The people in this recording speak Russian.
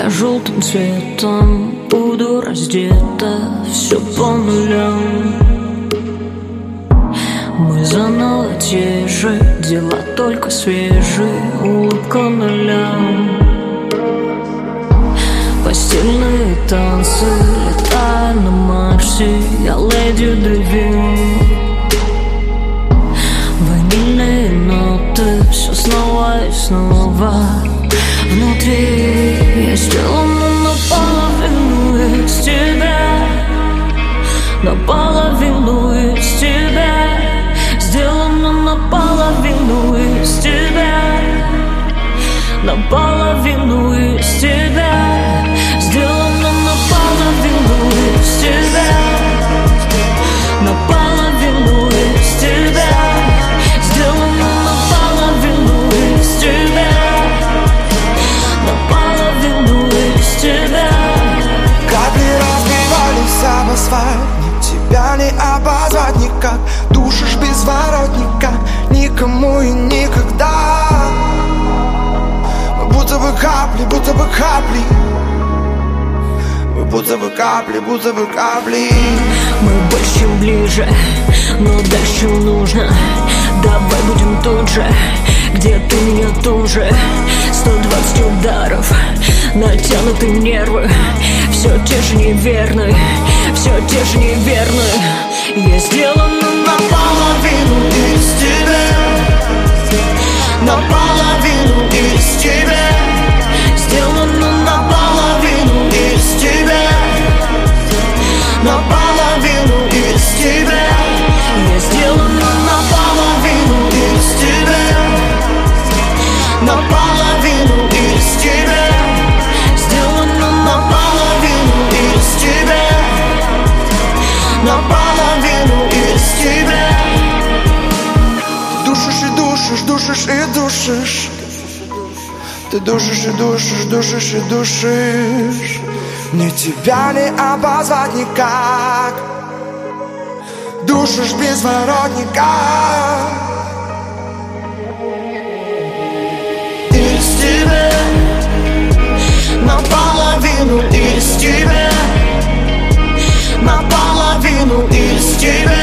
Я желтым цветом буду раздета, все по нулям. Мы заново те же, дела только свежие, улыбка нулям. Постельные танцы, летаю на Марсе, я леди Девин. Ванильные ноты, все снова и снова. Внутри я сделана наполовину из тебя, наполовину из тебя, сделана наполовину из тебя, наполовину из тебя, сделана наполовину из тебя, наполовину из тебя, сделана наполовину из тебя, наполовину из тебя. Капли разбивались об асфальт, тебя не обозвать никак. Душишь без воротника, никому и никогда. Мы будто бы капли, будто бы капли. Мы будто бы капли, будто бы капли. Мы больше, чем ближе, но дальше нужно. Давай будем тут же, где ты меня туже. 120 ударов, натянутые нервы. Все те же неверные, все те же неверные. Я сделана наполовину из тебя, наполовину из тебя, сделана наполовину из тебя, наполовину из тебя. Я сделана наполовину из тебя, наполовину из тебя, сделана наполовину из тебя, наполовину из тебя. Душишь и душишь, душишь и душишь. Ты душишь и душишь, душишь и душишь. Мне тебя не обозвать никак. Душишь без воротника. Из тебя, наполовину из тебя, наполовину из тебя.